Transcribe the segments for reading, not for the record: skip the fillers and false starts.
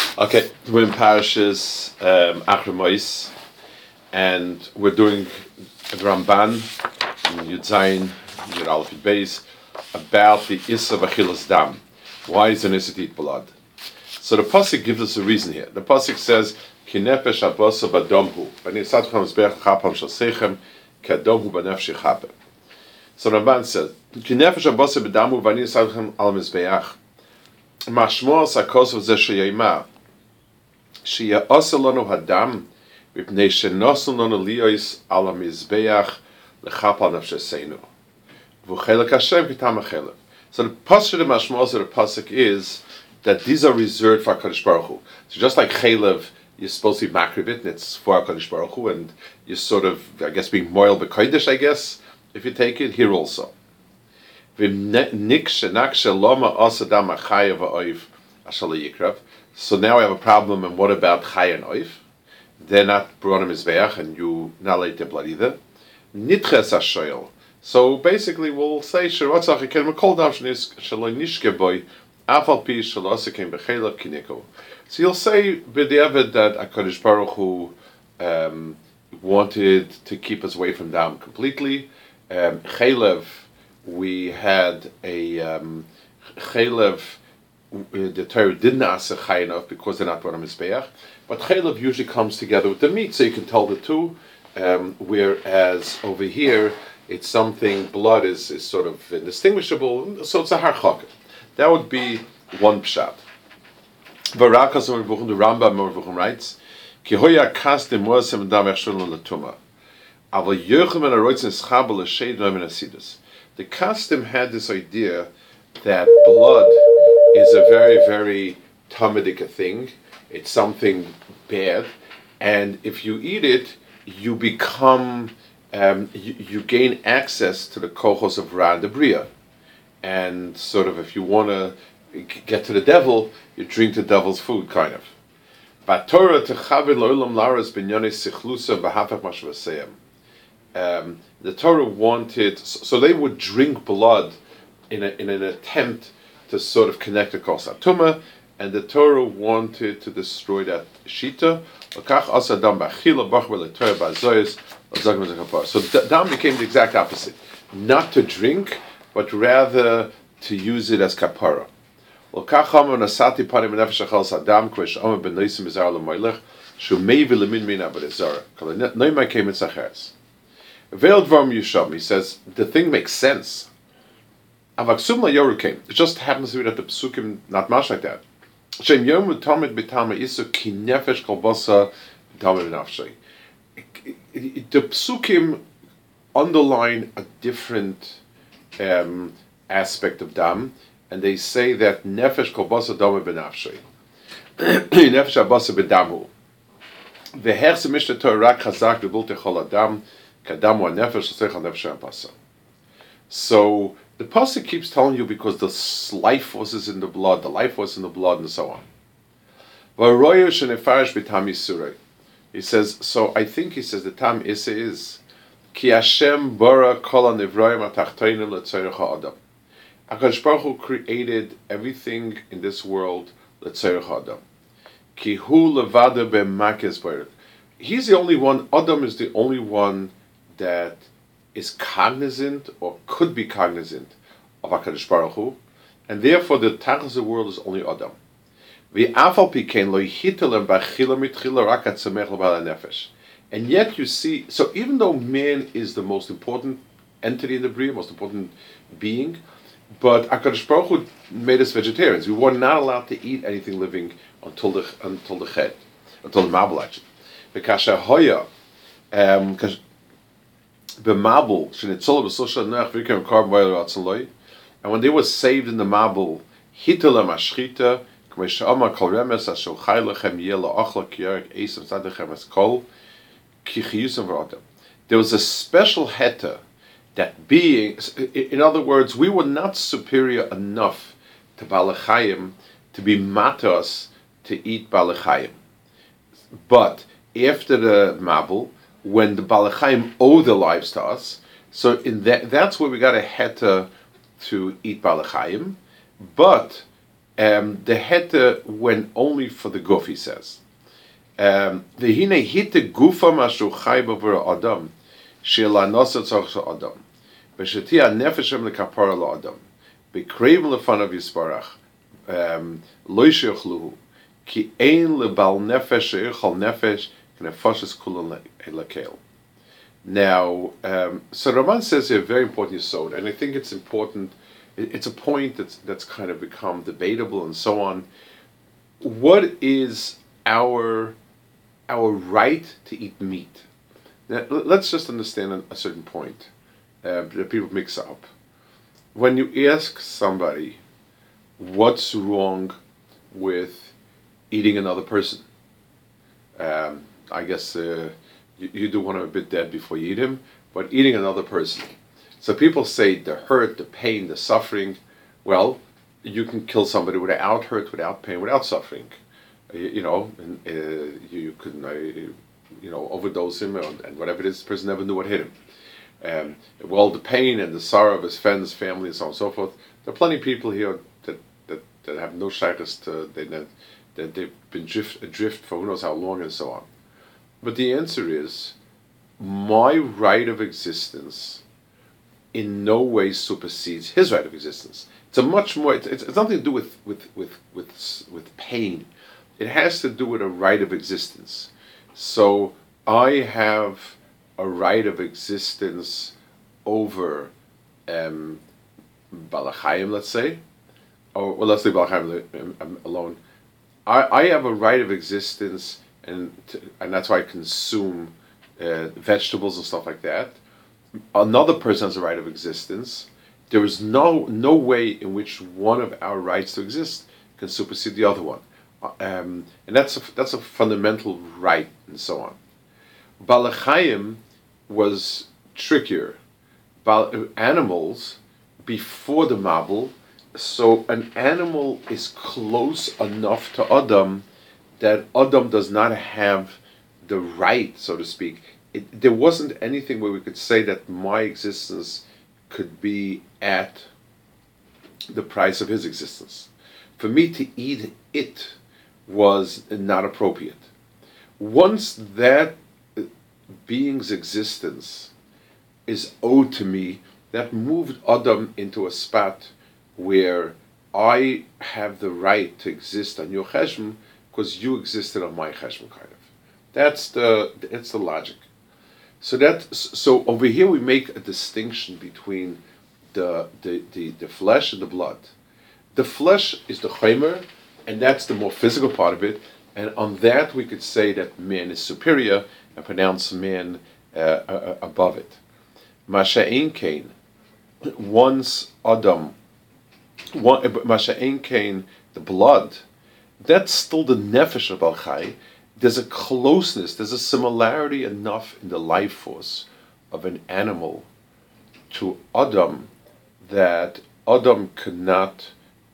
Okay, we're in Parashas Achra Mois, and we're doing a Ramban in Yud Zayin, Yud Aleph Yud Beis, about the Issa of Achilas Dam. Why is an Issa to eat blood? So the pasuk gives us a reason here. The pasuk says, "Ki nefesh habosa badomhu, v'nisatchem mizbeach chapam shasechem, ki adomhu b'nefesh chape." So Ramban says, "Ki nefesh habosa b'damu, v'nisatchem al mizbeach." Mashmo sakosov ze sheyema. Shia Osalonu Hadam, Vipnei Shenosun Lonu Liois Ala Mizbeach Lechapal Nefshesenu. Vuchelek Hashem Kitam Achelek. So the pasuk of Mashmos of the pasuk is that these are reserved for HaKadosh Baruch Hu. So just like Chalev, you're supposed to be makrivit, and it's for HaKadosh Baruch Hu, and you're sort of, I guess, being moil b'kodesh, I guess, if you take it, here also. V'nik shenak sheloma osadam achayev ha'oiv ashala yikrav. So now I have a problem, and what about Chay and Oif? They're not brought in Mizbeach, and you not let their blood either. Nitches HaShoyel. So basically we'll say, Sheratzach Ekem Kol Dam Shaloi Nishke Boy, Afal Pi Shalosekem Bechelav Kineko. So you'll say, B'diavad, that HaKadosh Baruch Hu wanted to keep us away from Dam completely. Chalev, we had a Chalev, the Torah didn't ask Chay enough because they're not brought on Mizbeach, but Chaylev usually comes together with the meat, so you can tell the two. Whereas over here, it's something, blood is sort of indistinguishable, so it's a harchaka. That would be one pshat. Varakas the Rambam writes, Ki hoya kas de moasem dam echshulun latuma. Aval yochem and aroitzen schabel l'shed nomen asidus. The custom had this idea that blood is a very, very Talmudic thing. It's something bad, and if you eat it, you become, you gain access to the kochos of Ra and the Bria. And sort of, if you want to get to the devil, you drink the devil's food, kind of. The Torah wanted, so they would drink blood in an attempt to sort of connect the Kos HaTumah, and the Torah wanted to destroy that Shita. So Dam became the exact opposite. Not to drink, but rather to use it as kapara. He says, the thing makes sense. It just happens to be that the psukim not much like that. The psukim underline a different aspect of dam, and they say that nefesh kol basa dam benafshay, nefesh abasa bedamu. Ve'herse mishnah Torah rak chazak lebulte chol adam kadamu nefesh l'seichal nefesh abasa. So the pasuk keeps telling you because the life force is in the blood, and so on. He says, so I think he says the tam issa is Ki Hashem bara kol hanivroim atachtonim letzorech ha'adam. HaKadosh Baruch Hu created everything in this world letzorech ha'adam. Ki hu levado b'makes baruch. He's the only one. Adam is the only one that is cognizant or could be cognizant of HaKadosh Baruch Hu, and therefore the tachlis of the world is only Adam. And yet you see, so even though man is the most important entity in the Bria, most important being, but HaKadosh Baruch Hu made us vegetarians. We were not allowed to eat anything living until the Mabul actually. Because and when they were saved in the Mabul, there was a special heta that being, in other words, we were not superior enough to Balachayim to be matos to eat Balachayim. But after the Mabul, when the Balachayim owe their lives to us, so in that's where we got a heta to eat Balachayim, but The hete went only for the guf, he says. The hine hite gufa mashu chai b'vura adam, she'la nosa tzorcha adam, v'shetia nefeshem lekapara la adam, b'kreim lefanav yisparach, lo yishechluhu, ki ein lebal nefesh she'echal nefesh k'nefashes kulan lekel. Now, so Raman says here a very important yesod, and I think it's important. It's a point that's kind of become debatable and so on. What is our right to eat meat? Now, let's just understand a certain point that people mix up. When you ask somebody what's wrong with eating another person, I guess you do want to be a bit dead before you eat him, but eating another person. So people say the hurt, the pain, the suffering. Well, you can kill somebody without hurt, without pain, without suffering. You can, overdose him and whatever it is, the person never knew what hit him. Well, the pain and the sorrow of his friends, family, and so on and so forth. There are plenty of people here that have no shaykhs to that they've been adrift for who knows how long and so on. But the answer is, my right of existence in no way supersedes his right of existence. It's a much more. It's nothing to do with pain. It has to do with a right of existence. So I have a right of existence over Balachayim, let's say, or well, let's leave Balachayim alone. I have a right of existence, and that's why I consume vegetables and stuff like that. Another person has a right of existence. There is no way in which one of our rights to exist can supersede the other one, and that's a fundamental right, and so on. Balachayim was trickier. Animals before the Mabul, so an animal is close enough to Adam that Adam does not have the right, so to speak. There wasn't anything where we could say that my existence could be at the price of his existence. For me to eat it was not appropriate. Once that being's existence is owed to me, that moved Adam into a spot where I have the right to exist on your cheshm because you existed on my cheshm, kind of. That's the logic. So over here we make a distinction between the flesh and the blood. The flesh is the chaymer, and that's the more physical part of it. And on that we could say that man is superior and pronounce man above it. Masha'en kain, once Adam, Masha'en kain, the blood, that's still the nefesh of Balchai. There's a closeness, there's a similarity enough in the life force of an animal to Adam that Adam cannot,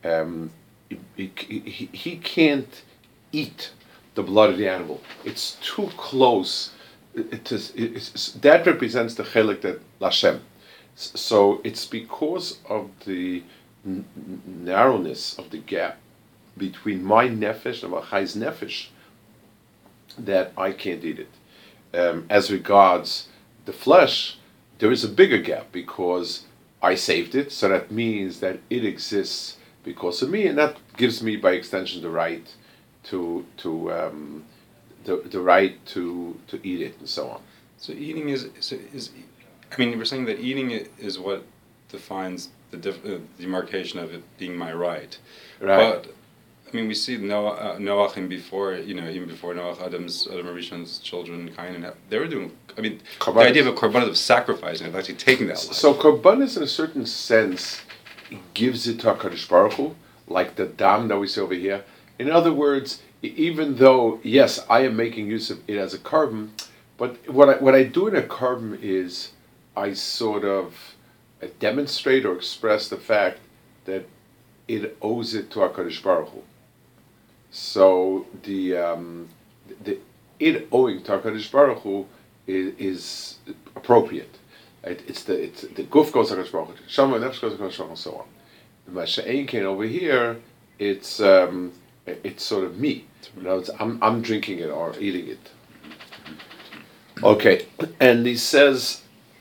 he can't eat the blood of the animal. It's too close. That represents the chelik that Lashem. So it's because of the narrowness of the gap between my nefesh and Balchai's nefesh that I can't eat it. As regards the flesh, there is a bigger gap because I saved it, so that means that it exists because of me, and that gives me, by extension, the right to the right to eat it and so on. So eating is I mean, you were saying that eating is what defines the demarcation of it being my right. Right. But I mean, we see Noach and before, even before Noach, Adam Rishon's children, Cain, and they were doing. I mean, the idea of a korban of sacrificing, of actually taking that life. So korbanos, in a certain sense, gives it to HaKadosh Baruch Hu, like the dam that we see over here. In other words, even though yes, I am making use of it as a korban, but what I do in a korban is I sort of demonstrate or express the fact that it owes it to HaKadosh Baruch Hu. So the it owing to HaKadosh Baruch Hu is appropriate. It's the guf goes to HaKadosh Baruch Hu, Shama nefesh goes to HaKadosh Baruch Hu, and so on. The Masha'en Kain over here it's sort of me. I'm drinking it or eating it. Okay, and he says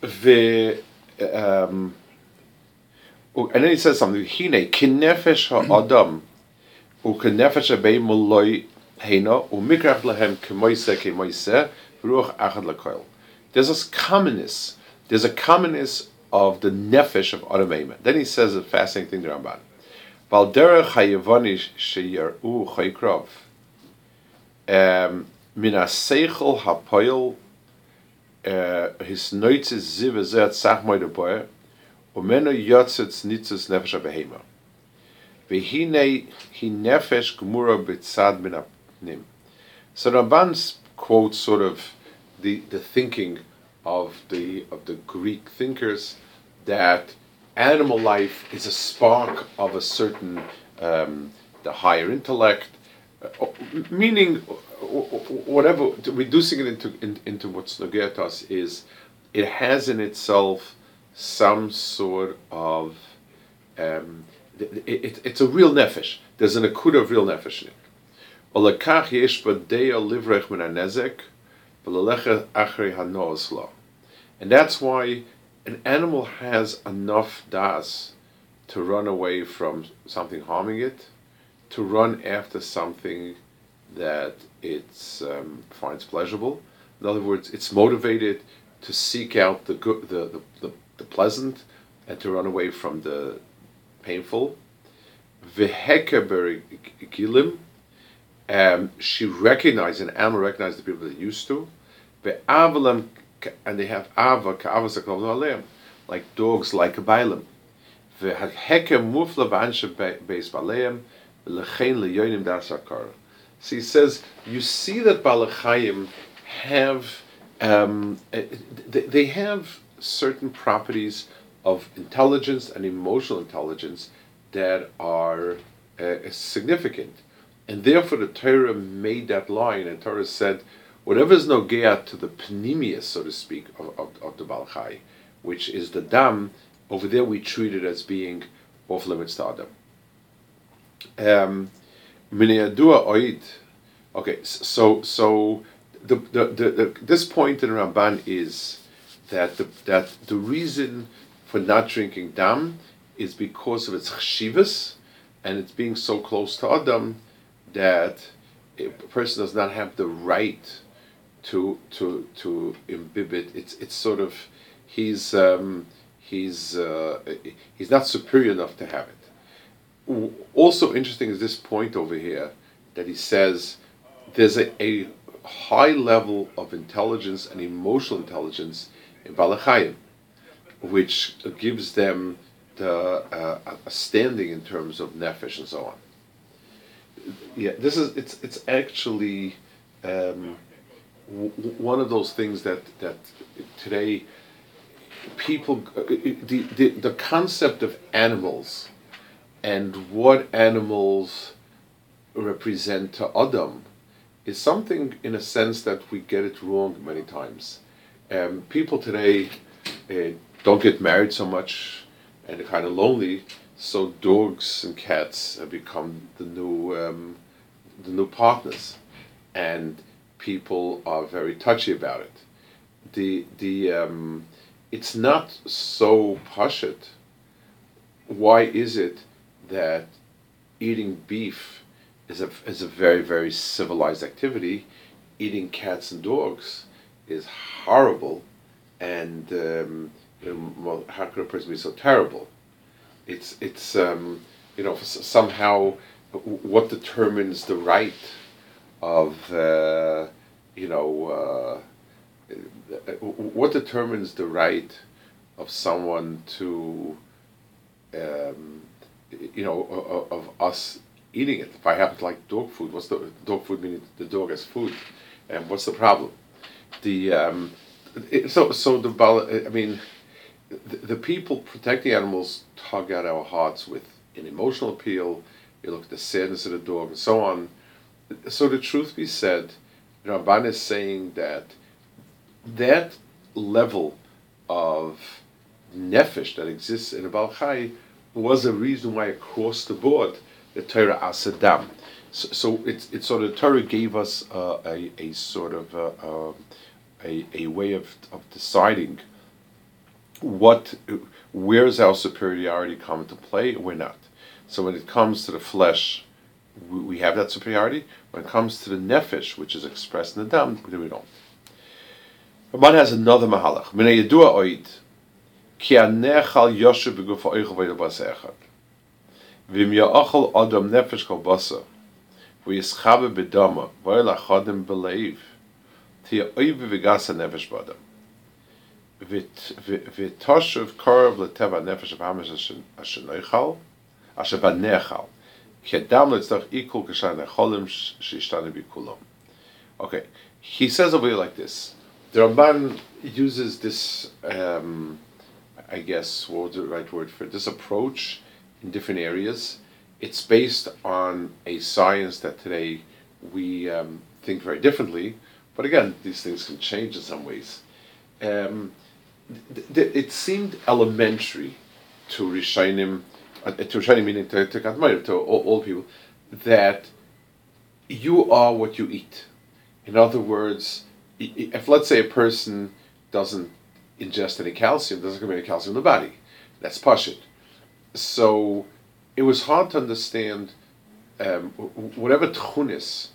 and then he says something. Hine kinefesh ha'adam u'kinefesh ha'beimul loy heina u'mikrach lehem kemoise ruach achad lakoil. There's a commonness. There's a commonness of the nefesh of Adam Eiman. Then he says a fascinating thing to Ramban. Val derech hayevanish sheyar'u chaykrov min ha-seichel ha-poil his noitzes ziv ezet sachmoy de boy umeno yotzets nitzes nefesh ha-behema vehine hi nefesh gemura b'tzad min ha-pnim. So Ramban quotes sort of the thinking of the Greek thinkers that animal life is a spark of a certain the higher intellect, meaning whatever, reducing it into what's nogea to us is it has in itself some sort of it's a real nefesh. There's an akuda of real nefesh in it. Olakach yesh b'deya livrech min hanezek v'lelecha achrei hanoas lo. And that's why an animal has enough das to run away from something harming it, to run after something that it finds pleasurable. In other words, it's motivated to seek out the good, the pleasant, and to run away from the painful. Vehekeber gilim, she recognized, an animal recognized the people that used to. Ve'avalam, and they have ava ka'avas hakol aleim, like dogs like a bailam. Vehekem mufla v'anshe beis baleim lechein leyonim das hakar. So he says, you see that balachayim have they have certain properties of intelligence and emotional intelligence that are significant, and therefore the Torah made that line, and Torah said, whatever is nogea to the pnimius, so to speak, of the balachai, which is the dam, over there we treat it as being off limits to Adam. Okay, so this point in Ramban is that the reason for not drinking dam is because of its chshivas, and it's being so close to Adam that a person does not have the right to imbibe it. It's sort of he's not superior enough to have it. Also interesting is this point over here that he says there's a high level of intelligence and emotional intelligence in balachayim, which gives them a standing in terms of nefesh and so on. Yeah, it's actually one of those things that today people the concept of animals and what animals represent to Adam is something, in a sense, that we get it wrong many times. People today don't get married so much and are kind of lonely, so dogs and cats have become the new partners, and people are very touchy about it. It's not so pashut. Why is it that eating beef is a very, very civilized activity? Eating cats and dogs is horrible, and well, how could a person be so terrible? It's somehow what determines the right of what determines the right of someone to of us eating it? If I happen to like dog food, what's the dog food meaning? The dog as food, and what's the problem? The people protecting animals tug at our hearts with an emotional appeal. You look at the sadness of the dog and so on. So the truth be said, Ramban is saying that level of nefesh that exists in a Baal Chai was a reason why across the board the Torah Asadam. So it's sort of the Torah gave us a sort of a way of deciding where's our superiority come into play and where not. So when it comes to the flesh, we have that superiority. When it comes to the nefesh, which is expressed in the dam, we don't. Ramban has another mahalach. Minei yedua oid ki anechal yoshev b'guf ha'oichel v'yed b'asa echad v'im ya'achal adam nefesh kol basa v'yischabe b'dama v'yel achadim b'leiv tiya oive v'gasa nefesh b'adam v'toshev korav l'teva nefesh of hamish asher noichal asher b'nechal ki adam l'tzach ikul k'shan necholim sheishtane b'kulam. Okay, he says over here like this. The Ramban uses this, I guess, what was the right word for it? This approach in different areas. It's based on a science that today we think very differently, but again, these things can change in some ways. It seemed elementary to Rishonim, meaning to Kadmoniim, to all people, that you are what you eat. In other words, if let's say a person doesn't ingest any calcium, doesn't come any calcium in the body, that's pashut. So it was hard to understand whatever tchunis,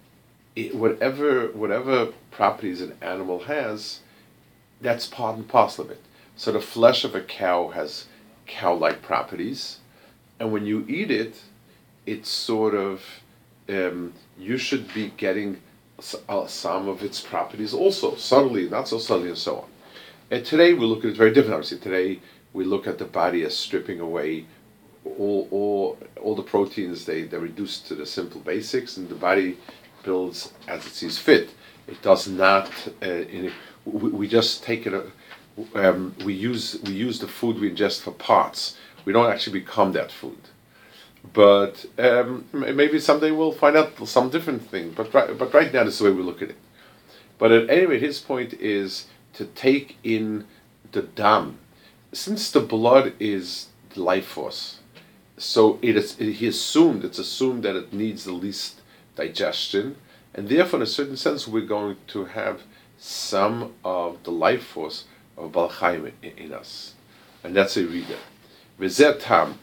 whatever properties an animal has, that's part and parcel of it. So the flesh of a cow has cow-like properties, and when you eat it, it's sort of you should be getting some of its properties also, subtly, not so subtly, and so on. And today we look at it very different. Obviously, today we look at the body as stripping away all the proteins. They're reduced to the simple basics, and the body builds as it sees fit. It does not. We just take it. We use the food we ingest for parts. We don't actually become that food. But maybe someday we'll find out some different thing. But right now, this is the way we look at it. But at any rate, his point is to take in the dam, since the blood is the life force. So it's assumed that it needs the least digestion, and therefore, in a certain sense, we're going to have some of the life force of Baal Chaim in us, and that's a reader. V'zeh tam.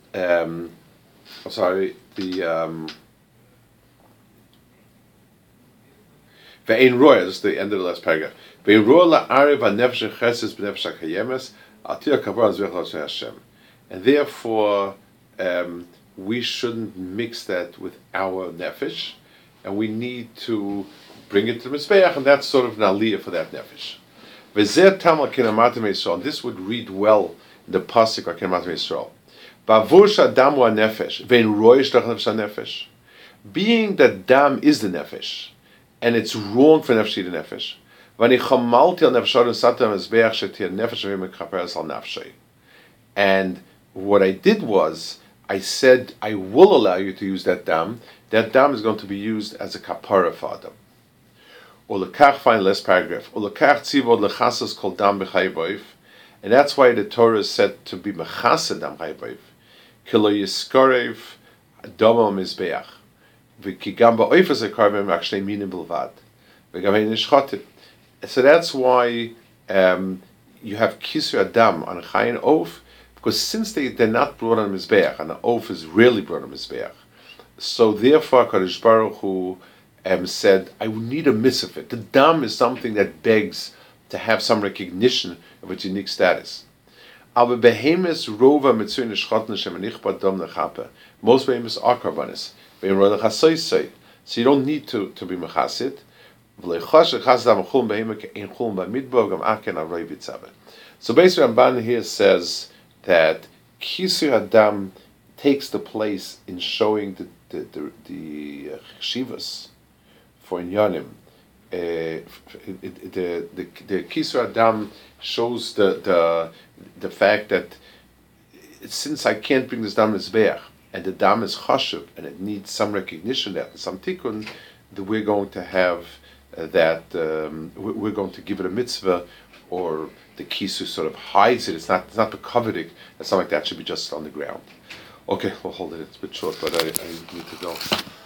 Ve'ein roya, this is the end of the last paragraph. Ve'ein roya la'arev ha'nefesh ha'cheses b'nefesh ha'kayemes atir ha'kavod ha'zvech l'Hashem Hashem. And therefore, we shouldn't mix that with our nefesh, and we need to bring it to the Mizbeach, and that's sort of an aliyah for that nefesh. Ve'zeh tam ha'kinamatim Yisrael, and this would read well in the pasuk ha'kinamatim Yisrael. Being that dam is the nefesh, and it's wrong for nefesh to eat the nefesh. And what I did was, I said, I will allow you to use that dam. That dam is going to be used as a kapara for Adam. Find last paragraph. And that's why the Torah is said to be mechased dam chayboiv. Kilo yiskorev dama mizbeach. V'kigam ba'oifas akarvim actually minim bilvad. V'gam ein nishchotim. So that's why you have kisur adam on a chayin oaf, because since they're not brought on mizbeach, and the oaf is really brought on mizbeach, so therefore Kadosh Baruch Hu said, I need a mitzvah. The dam is something that begs to have some recognition of its unique status. Aber behemes rova mitzuin nishchotne shemanichba dom nechape. Most behemes are karbanis. Behem rola chasoisei. So you don't need to be mechasit. So basically Ramban here says that Kisur Adam takes the place in showing the chshivas for inyanim. The Kisur Adam shows the fact that since I can't bring this dam mizbeach, and the dam is chashuv, and it needs some recognition there, some tikkun, that we're going to have we're going to give it a mitzvah, or the Kisur sort of hides it. It's not the coveting. Something like that should be just on the ground. Okay, we'll hold it. It's a bit short, but I need to go.